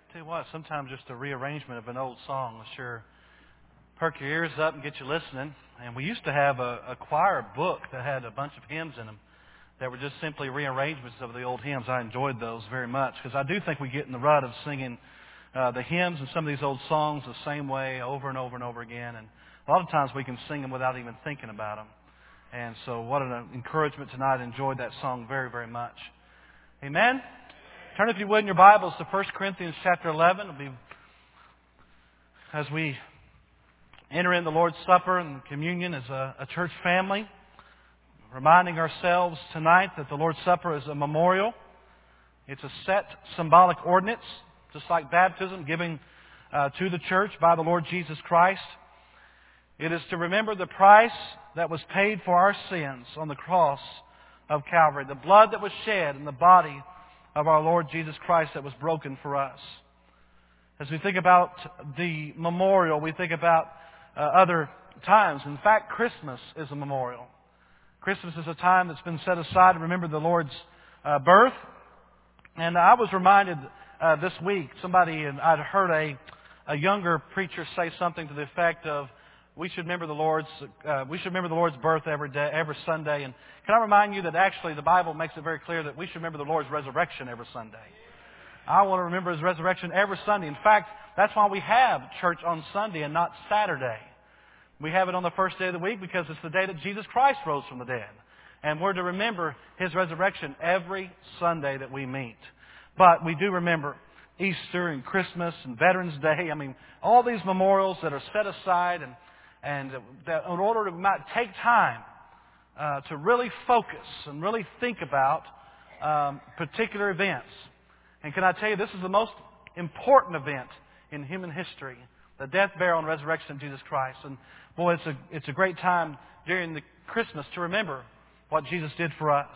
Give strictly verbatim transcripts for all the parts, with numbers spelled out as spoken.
Tell you what, sometimes just a rearrangement of an old song will sure perk your ears up and get you listening. And we used to have a, a choir book that had a bunch of hymns in them that were just simply rearrangements of the old hymns. I enjoyed those very much because I do think we get in the rut of singing uh, the hymns and some of these old songs the same way over and over and over again. And a lot of times we can sing them without even thinking about them. And so what an encouragement tonight. I enjoyed that song very, very much. Amen? Turn, if you would, in your Bibles to First Corinthians chapter eleven. It'll be as we enter in the Lord's Supper and communion as a, a church family, reminding ourselves tonight that the Lord's Supper is a memorial. It's a set symbolic ordinance, just like baptism, given uh, to the church by the Lord Jesus Christ. It is to remember the price that was paid for our sins on the cross of Calvary, the blood that was shed in the body of our Lord Jesus Christ that was broken for us. As we think about the memorial, we think about uh, other times. In fact, Christmas is a memorial. Christmas is a time that's been set aside to remember the Lord's uh, birth. And I was reminded uh, this week, somebody, and I'd heard a, a younger preacher say something to the effect of, we should remember the Lord's uh, we should remember the Lord's birth every day, every Sunday. And can I remind you that actually the Bible makes it very clear that we should remember the Lord's resurrection every Sunday. I want to remember His resurrection every Sunday. In fact, that's why we have church on Sunday and not Saturday. We have it on the first day of the week because it's the day that Jesus Christ rose from the dead. And we're to remember His resurrection every Sunday that we meet. But we do remember Easter and Christmas and Veterans Day. I mean, all these memorials that are set aside and And that in order to might take time uh, to really focus and really think about um, particular events. And can I tell you, this is the most important event in human history, the death, burial, and resurrection of Jesus Christ. And boy, it's a, it's a great time during the Christmas to remember what Jesus did for us.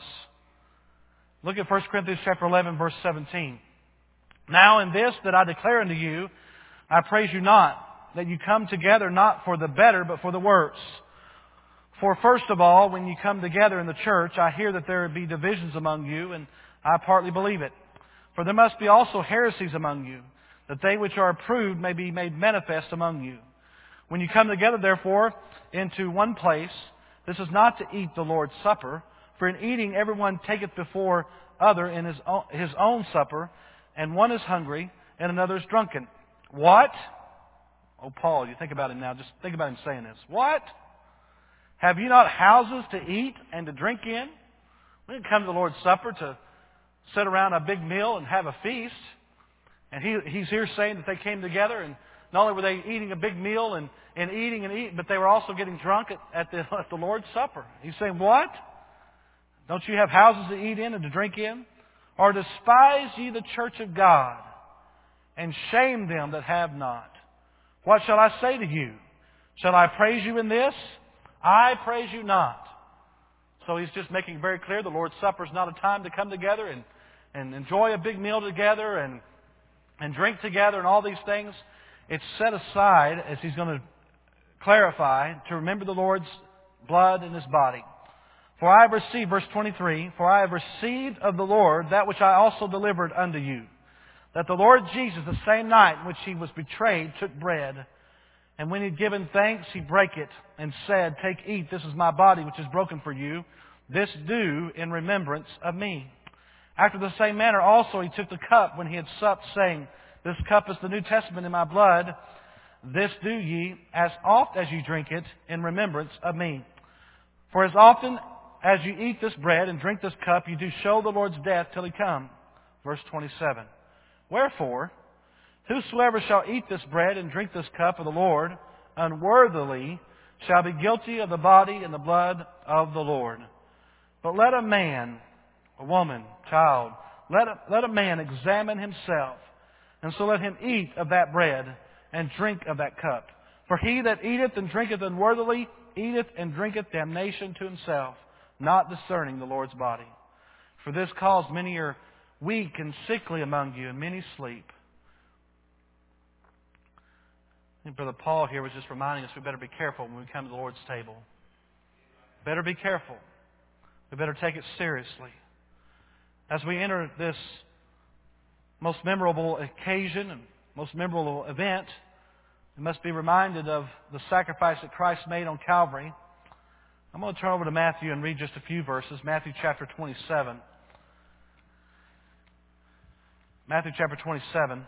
Look at First Corinthians chapter eleven, verse seventeen. Now in this that I declare unto you, I praise you not, that you come together not for the better, but for the worse. For first of all, when you come together in the church, I hear that there be divisions among you, and I partly believe it. For there must be also heresies among you, that they which are approved may be made manifest among you. When you come together, therefore, into one place, this is not to eat the Lord's Supper, for in eating everyone taketh before other in his own, his own supper, and one is hungry, and another is drunken. What? Oh, Paul, you think about him now. Just think about him saying this. What? Have you not houses to eat and to drink in? We didn't come to the Lord's Supper to sit around a big meal and have a feast. And he, he's here saying that they came together, and not only were they eating a big meal and, and eating and eating, but they were also getting drunk at, at, the, at the Lord's Supper. He's saying, what? Don't you have houses to eat in and to drink in? Or despise ye the church of God, and shame them that have not? What shall I say to you? Shall I praise you in this? I praise you not. So he's just making very clear the Lord's Supper is not a time to come together and, and enjoy a big meal together and, and drink together and all these things. It's set aside, as he's going to clarify, to remember the Lord's blood and His body. For I have received, verse twenty-three, for I have received of the Lord that which I also delivered unto you, that the Lord Jesus, the same night in which He was betrayed, took bread. And when He had given thanks, He brake it and said, Take, eat, this is my body which is broken for you. This do in remembrance of me. After the same manner also He took the cup when He had supped, saying, This cup is the New Testament in my blood. This do ye as oft as ye drink it in remembrance of me. For as often as you eat this bread and drink this cup, you do show the Lord's death till He come. Verse twenty-seven. Wherefore, whosoever shall eat this bread and drink this cup of the Lord unworthily shall be guilty of the body and the blood of the Lord. But let a man, a woman, child, let a, let a man examine himself, and so let him eat of that bread and drink of that cup. For he that eateth and drinketh unworthily eateth and drinketh damnation to himself, not discerning the Lord's body. For this cause many are weak and sickly among you, and many sleep. I think Brother Paul here was just reminding us we better be careful when we come to the Lord's table. Better be careful. We better take it seriously. As we enter this most memorable occasion and most memorable event, we must be reminded of the sacrifice that Christ made on Calvary. I'm going to turn over to Matthew and read just a few verses. Matthew chapter twenty-seven. Matthew chapter twenty-seven.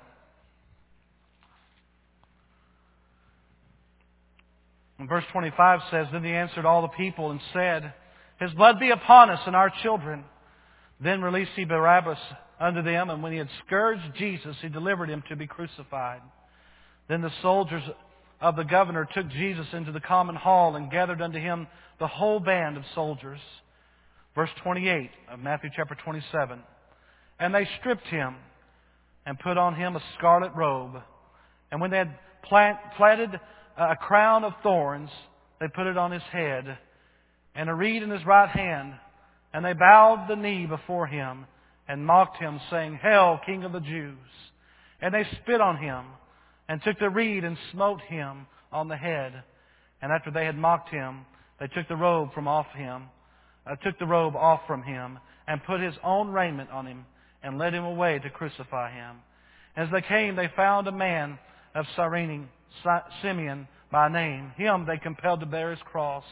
And verse twenty-five says, Then he answered all the people and said, His blood be upon us and our children. Then released he Barabbas unto them, and when he had scourged Jesus, he delivered him to be crucified. Then the soldiers of the governor took Jesus into the common hall and gathered unto him the whole band of soldiers. Verse twenty-eight of Matthew chapter twenty-seven. And they stripped him and put on him a scarlet robe. And when they had plant, planted a crown of thorns, they put it on his head, and a reed in his right hand. And they bowed the knee before him and mocked him, saying, Hail, King of the Jews! And they spit on him and took the reed and smote him on the head. And after they had mocked him, they took the robe from off him, uh, took the robe off from him, and put his own raiment on him, and led him away to crucify him. As they came, they found a man of Cyrene, Simeon by name. Him they compelled to bear his cross.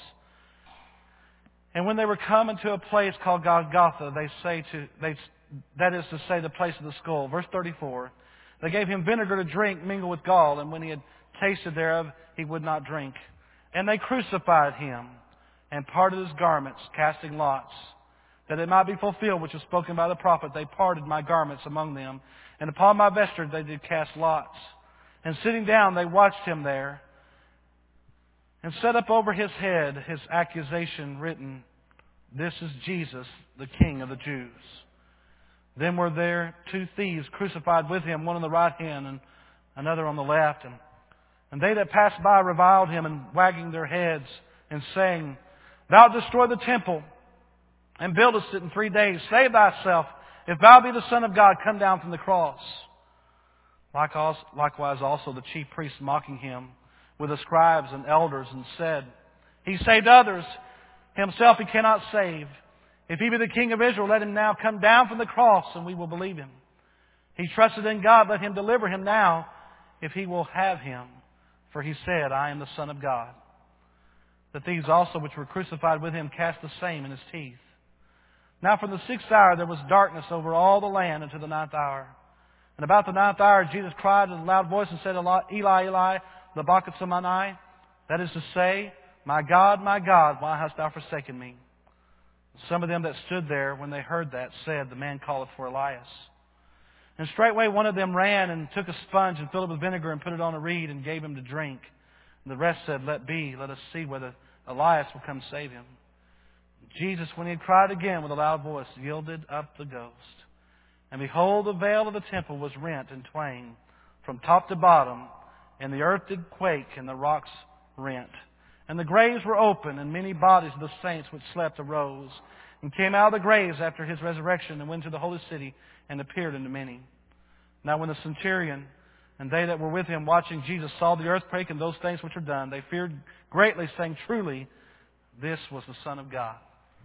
And when they were come into a place called Golgotha, they say to they that is to say, the place of the skull. Verse thirty-four. They gave him vinegar to drink, mingled with gall, and when he had tasted thereof, he would not drink. And they crucified him, and parted his garments, casting lots, that it might be fulfilled which was spoken by the prophet. They parted my garments among them, and upon my vesture they did cast lots. And sitting down, they watched him there, and set up over his head his accusation written, This is Jesus, the King of the Jews. Then were there two thieves crucified with him, one on the right hand and another on the left. And, and they that passed by reviled him, and wagging their heads, and saying, Thou destroy the temple, and buildest it in three days. Save thyself. If thou be the Son of God, come down from the cross. Likewise also the chief priests mocking him with the scribes and elders, and said, He saved others, himself he cannot save. If he be the King of Israel, let him now come down from the cross, and we will believe him. He trusted in God, let him deliver him now, if he will have him. For he said, I am the Son of God. The thieves also which were crucified with him cast the same in his teeth. Now from the sixth hour there was darkness over all the land unto the ninth hour. And about the ninth hour Jesus cried in a loud voice and said, Eli, Eli, lama sabachthani? That is to say, My God, my God, why hast thou forsaken me? Some of them that stood there, when they heard that, said, The man calleth for Elias. And straightway one of them ran and took a sponge and filled it with vinegar and put it on a reed and gave him to drink. And the rest said, Let be, let us see whether Elias will come save him. Jesus, when he had cried again with a loud voice, yielded up the ghost. And behold, the veil of the temple was rent in twain from top to bottom, and the earth did quake, and the rocks rent. And the graves were open, and many bodies of the saints which slept arose, and came out of the graves after his resurrection, and went to the holy city, and appeared unto many. Now when the centurion and they that were with him watching Jesus saw the earthquake and those things which were done, they feared greatly, saying, Truly, this was the Son of God.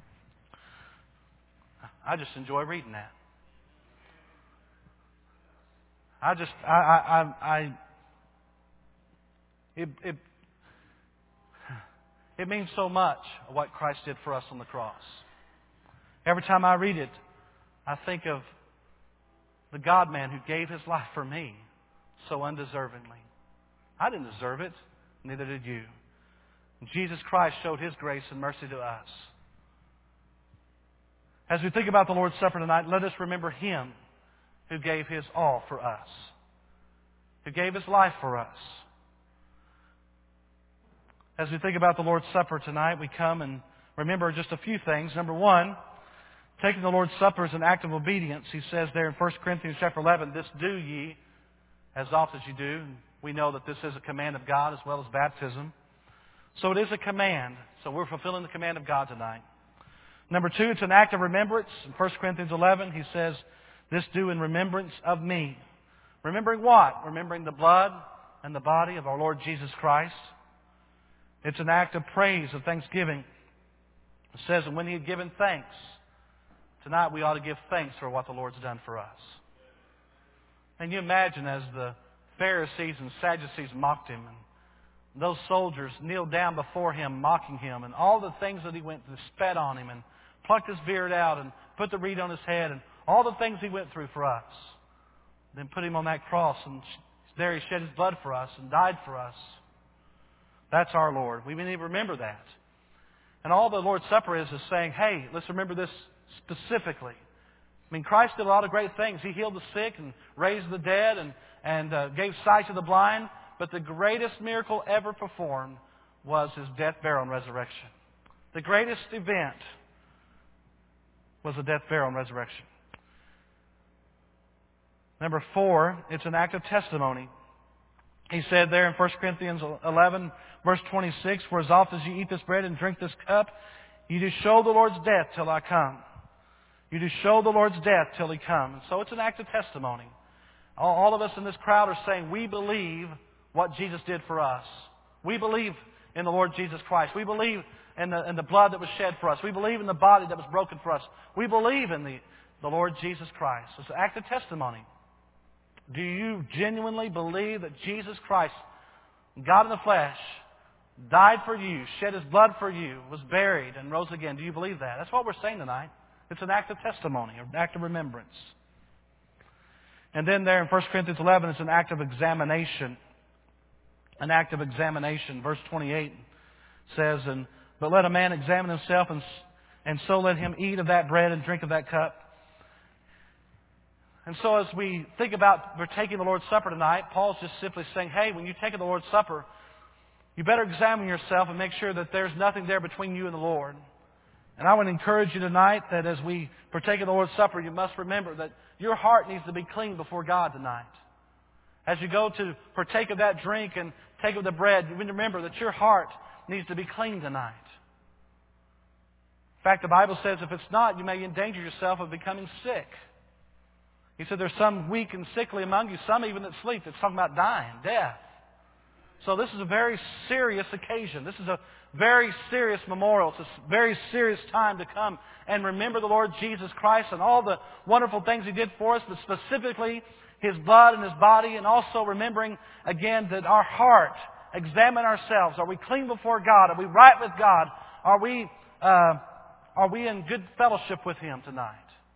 I just enjoy reading that. I just, I, I, I, I it, it, it means so much what Christ did for us on the cross. Every time I read it, I think of the God-man who gave His life for me so undeservingly. I didn't deserve it, neither did you. Jesus Christ showed His grace and mercy to us. As we think about the Lord's Supper tonight, let us remember Him who gave His all for us, who gave His life for us. As we think about the Lord's Supper tonight, we come and remember just a few things. Number one, taking the Lord's Supper is an act of obedience. He says there in First Corinthians chapter eleven, This do ye as oft as you do. We know that this is a command of God as well as baptism. So it is a command. So we're fulfilling the command of God tonight. Number two, it's an act of remembrance. In First Corinthians eleven, he says, This do in remembrance of me. Remembering what? Remembering the blood and the body of our Lord Jesus Christ. It's an act of praise, of thanksgiving. It says, And when he had given thanks, tonight we ought to give thanks for what the Lord's done for us. And you imagine as the Pharisees and Sadducees mocked him, and those soldiers kneeled down before him, mocking him, and all the things that he went through, spat on him, and plucked his beard out, and put the reed on his head, and all the things he went through for us. Then put him on that cross, and there he shed his blood for us and died for us. That's our Lord. We need to remember that. And all the Lord's Supper is is saying, hey, let's remember this specifically. I mean, Christ did a lot of great things. He healed the sick and raised the dead and, and uh, gave sight to the blind. But the greatest miracle ever performed was His death, burial, and resurrection. The greatest event was the death, burial, and resurrection. Number four, it's an act of testimony. He said there in First Corinthians eleven, verse twenty-six, for as often as you eat this bread and drink this cup, you do show the Lord's death till I come. You do show the Lord's death till He comes. And so it's an act of testimony. All, all of us in this crowd are saying we believe what Jesus did for us. We believe in the Lord Jesus Christ. We believe in the, in the blood that was shed for us. We believe in the body that was broken for us. We believe in the, the Lord Jesus Christ. It's an act of testimony. Do you genuinely believe that Jesus Christ, God in the flesh, died for you, shed His blood for you, was buried, and rose again? Do you believe that? That's what we're saying tonight. It's an act of testimony, an act of remembrance. And then there in First Corinthians eleven, it's an act of examination. An act of examination. Verse twenty-eight says, "And but let a man examine himself, and, and so let him eat of that bread and drink of that cup." And so as we think about partaking the Lord's Supper tonight, Paul's just simply saying, hey, when you take the Lord's Supper, you better examine yourself and make sure that there's nothing there between you and the Lord. And I would encourage you tonight that as we partake of the Lord's Supper, you must remember that your heart needs to be clean before God tonight. As you go to partake of that drink and take of the bread, you need to remember that your heart needs to be clean tonight. In fact, the Bible says if it's not, you may endanger yourself of becoming sick. He said there's some weak and sickly among you, some even that sleep. It's talking about dying, death. So this is a very serious occasion. This is a very serious memorial. It's a very serious time to come and remember the Lord Jesus Christ and all the wonderful things He did for us, but specifically His blood and His body, and also remembering again that our heart, examine ourselves. Are we clean before God? Are we right with God? Are we, uh, are we in good fellowship with Him tonight?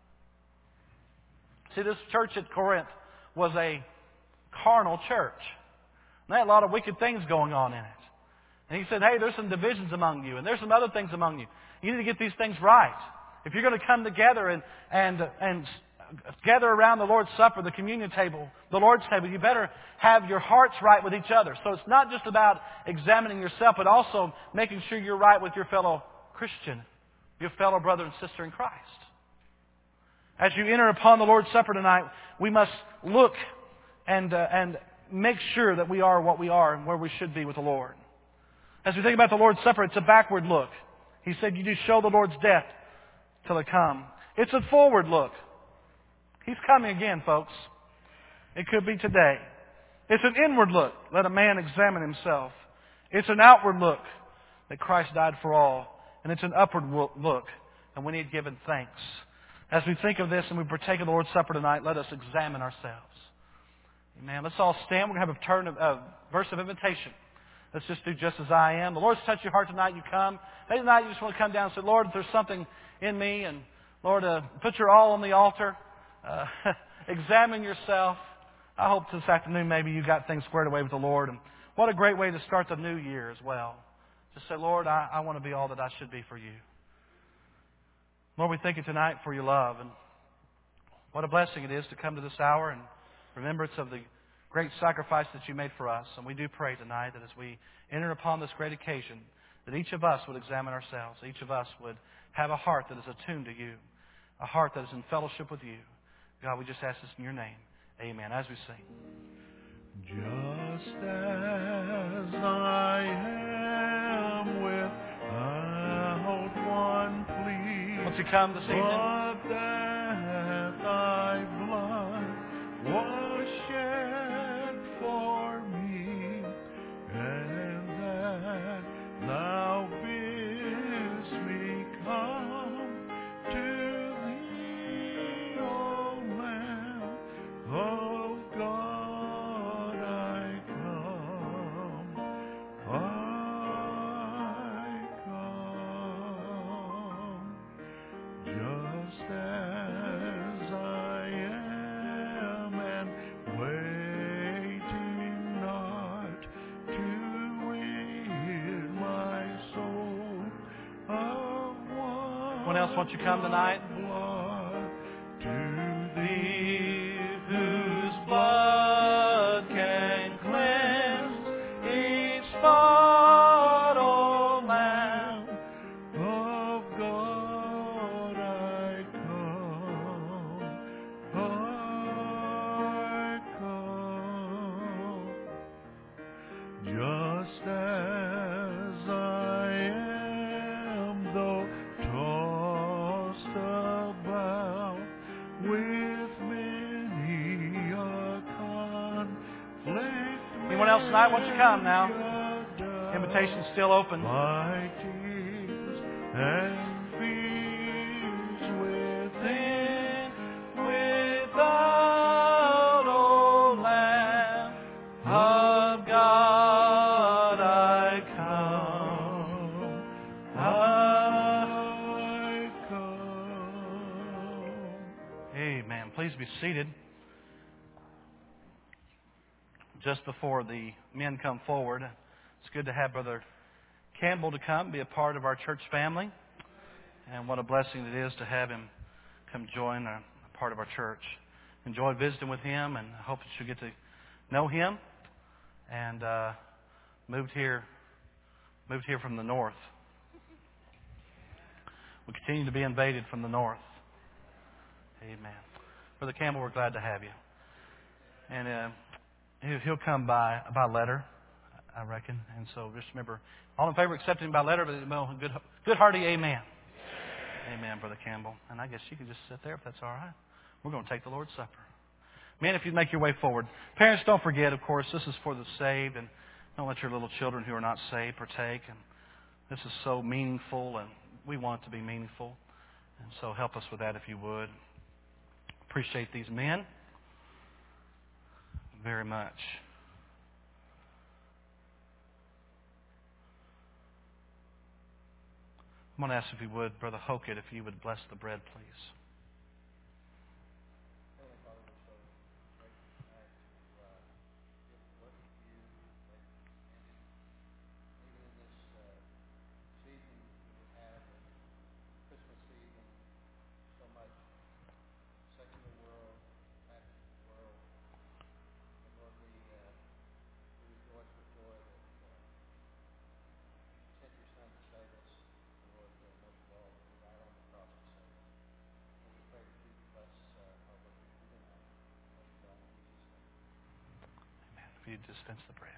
See, this church at Corinth was a carnal church. And they had a lot of wicked things going on in it. And he said, hey, there's some divisions among you, and there's some other things among you. You need to get these things right. If you're going to come together and, and, and gather around the Lord's Supper, the communion table, the Lord's table, you better have your hearts right with each other. So it's not just about examining yourself, but also making sure you're right with your fellow Christian, your fellow brother and sister in Christ. As you enter upon the Lord's Supper tonight, we must look and, uh, and make sure that we are what we are and where we should be with the Lord. As we think about the Lord's Supper, it's a backward look. He said, you do show the Lord's death till He come. It's a forward look. He's coming again, folks. It could be today. It's an inward look. Let a man examine himself. It's an outward look that Christ died for all. And it's an upward look. And we need to give Him thanks. As we think of this and we partake of the Lord's Supper tonight, let us examine ourselves. Amen. Let's all stand. We're going to have a turn of, uh, verse of invitation. Let's just do just as I am. The Lord's touched your heart tonight. You come. Maybe tonight you just want to come down and say, Lord, if there's something in me, and Lord, uh, put your all on the altar. Uh, examine yourself. I hope this afternoon maybe you got things squared away with the Lord. And what a great way to start the new year as well. Just say, Lord, I, I want to be all that I should be for you. Lord, we thank You tonight for Your love. And what a blessing it is to come to this hour and remembrance of the great sacrifice that You made for us. And we do pray tonight that as we enter upon this great occasion, that each of us would examine ourselves. Each of us would have a heart that is attuned to You, a heart that is in fellowship with You. God, we just ask this in Your name. Amen. As we sing. Just as I am without one plea, Won't you come this evening? but that Thy blood was shed for me, and that Thou bidst me come to Thee, O Lamb of God. Anyone else want you to come tonight? blood to Thee whose blood can cleanse each spot, O Lamb of God I come, I come, just as I am, though tossed about with many a conflict. Anyone else tonight want you to come now? many a doubt. Invitation's still open. My tears and fears within, Without, O Lamb of God, I come. I- I come. Amen. Please be seated. Just before the men come forward, it's good to have Brother Campbell to come, be a part of our church family. And what a blessing it is to have him come join a, a part of our church. Enjoy visiting with him, and I hope that you'll get to know him. And uh, moved here, moved here from the north. We continue to be invaded from the north. Amen. Brother Campbell, we're glad to have you. And uh, he- he'll come by by letter, I reckon. And so just remember, all in favor of accepting by letter, but well, good, good hearty amen. Amen, Brother Campbell. And I guess you can just sit there if that's all right. We're going to take the Lord's Supper. Men, if you make your way forward. Parents, don't forget, of course, this is for the saved, and don't let your little children who are not saved partake. And this is so meaningful, and we want it to be meaningful. And so help us with that if you would. Appreciate these men very much. I'm going to ask if you would, Brother Hokett, if you would bless the bread, please. If you dispense the bread.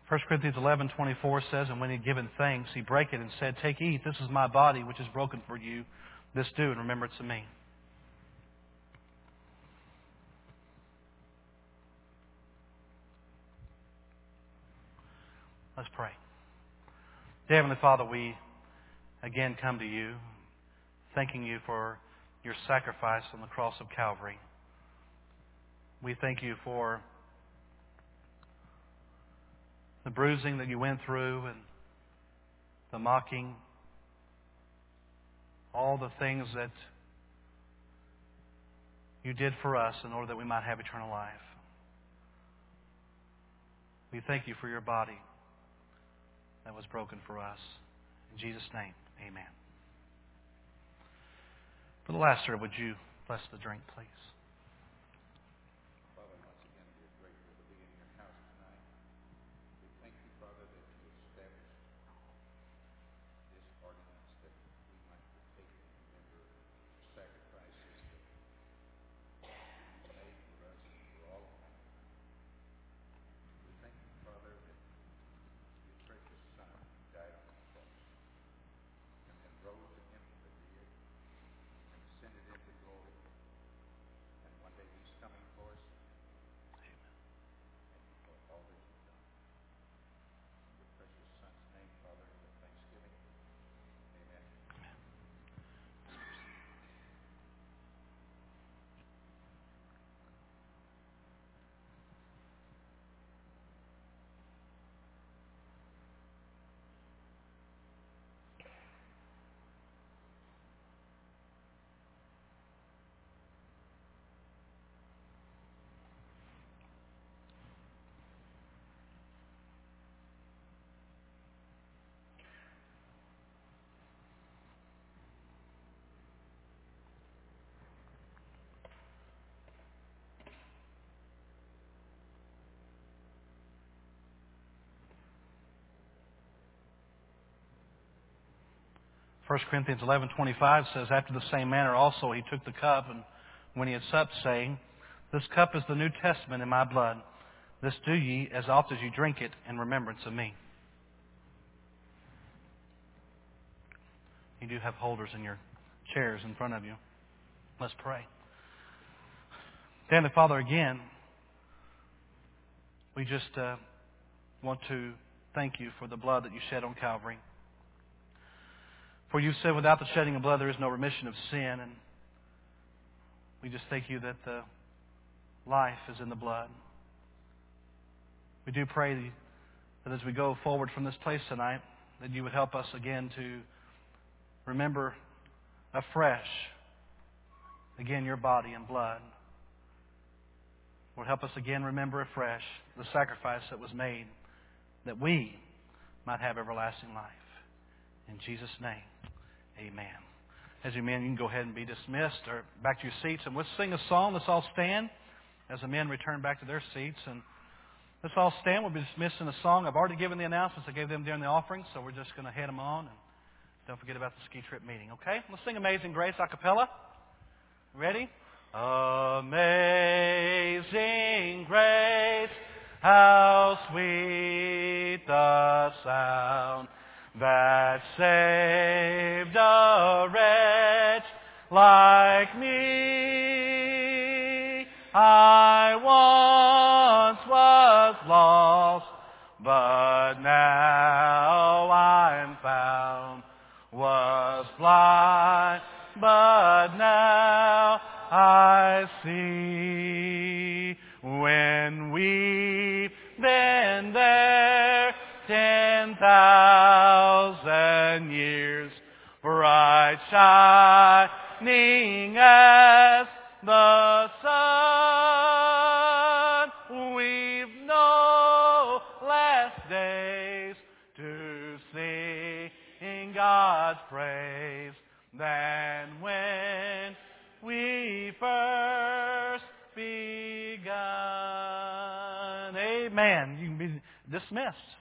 First Corinthians eleven twenty-four says, and when he had given thanks, he brake it and said, take, eat, this is my body, which is broken for you. This do in remembrance of me. Let's pray. Dear Heavenly Father, we again come to you, thanking you for your sacrifice on the cross of Calvary. We thank you for the bruising that you went through and the mocking, all the things that you did for us in order that we might have eternal life. We thank you for your body that was broken for us. In Jesus' name, amen. For the last, sir, would you bless the drink, please? Father, once again, we are grateful to be in your house tonight. We thank you, Father, that you established this ordinance that we might partake and remember the sacrifices that you made for us and for all of us. We thank you, Father, that your precious Son died on the cross and then rose again from the dead and ascended into glory. And one day he's coming for us. Amen. Thank you for all that you've done. In your precious Son's name, Father, with thanksgiving. Amen. First Corinthians eleven twenty-five says, after the same manner also he took the cup, and when he had supped, saying, this cup is the New Testament in my blood. This do ye as oft as you drink it in remembrance of me. You do have holders in your chairs in front of you. Let's pray. Heavenly Father, again, we just uh, want to thank you for the blood that you shed on Calvary. For you said without the shedding of blood there is no remission of sin. And we just thank you that the life is in the blood. We do pray that as we go forward from this place tonight, that you would help us again to remember afresh, again, your body and blood. Lord, help us again remember afresh the sacrifice that was made that we might have everlasting life. In Jesus' name, amen. As you men, you can go ahead and be dismissed or back to your seats. And let's sing a song. Let's all stand as the men return back to their seats. And let's all stand. We'll be dismissing a song. I've already given the announcements. I gave them during the offering, so we're just going to head them on. And don't forget about the ski trip meeting, okay? Let's sing Amazing Grace a cappella. Ready? Amazing grace, how sweet the sound that saved a wretch like me. I once was lost, but now I'm found. Was blind, but now I see. When we've been there ten thousand years, bright shining as the sun, we've no last days to sing God's praise than when we first begun. Amen. You can be dismissed.